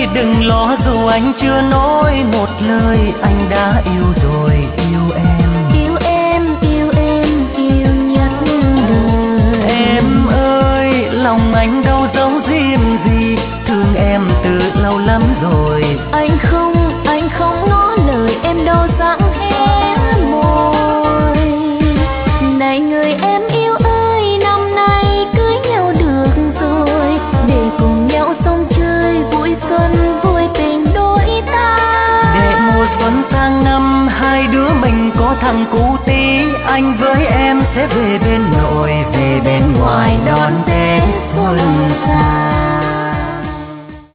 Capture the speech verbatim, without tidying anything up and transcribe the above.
đừng lo dù anh chưa nói một lời, anh đã yêu rồi, yêu em. Yêu em, yêu em, yêu nhất đời. Em ơi, lòng anh đâu giấu riêng gì, thương em từ lâu lắm rồi. Anh không, anh không ngỏ lời em đâu dáng hé môi. Này người em yêu ơi, năm nay cưới nhau được rồi, để cùng nhau sống chơi vui xuân vui tình đôi ta. Để mùa xuân sang năm hai đứa mình có thằng cú tí, anh với em sẽ về bên nội, về bên ngoài đón Tết xuân xa.